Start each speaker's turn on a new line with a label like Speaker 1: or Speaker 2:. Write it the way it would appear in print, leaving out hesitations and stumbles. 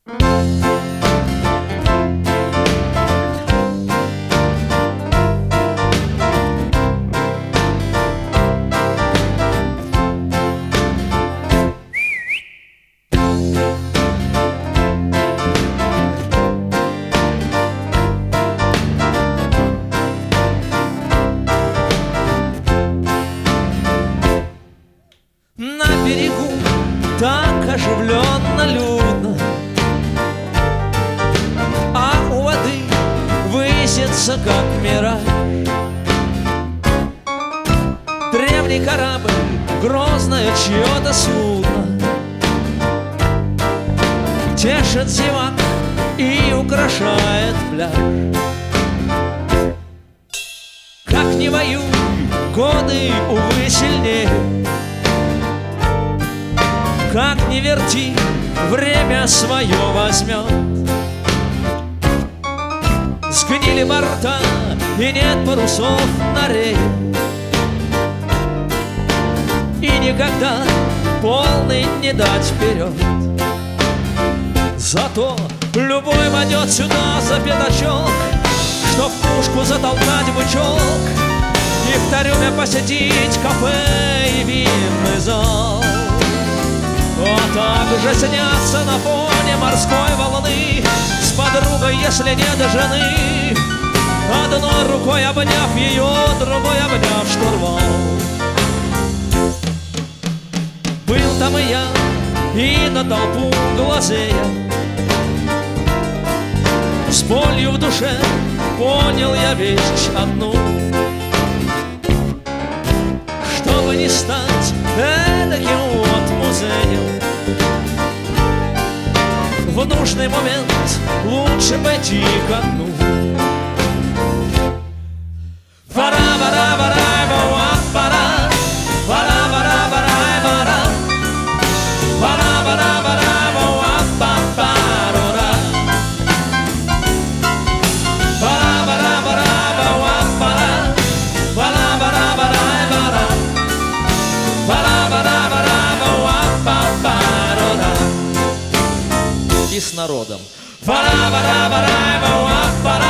Speaker 1: На берегу так оживленно, людно, а у воды высится, как мираж, древний корабль, грозное чье-то судно, тешит зевак и украшает пляж. Как не воюй, годы, увы, сильнее, как не верти, время свое возьмет. Сгнили борта, и нет парусов на рее, и никогда полный не дать вперед. Зато любой войдет сюда за пятачок, чтоб пушку затолкать в бычок и в Тарюме посетить кафе и винный зал. А также снятся на фоне морской волны с подругой, если нет жены, одной рукой обняв ее, другой обняв штурвал. Был там и я, и на толпу глазея, с болью в душе понял я вещь одну: чтобы не стать эдаким вот музеем, в нужный момент лучше пойти ко дну. И с народом.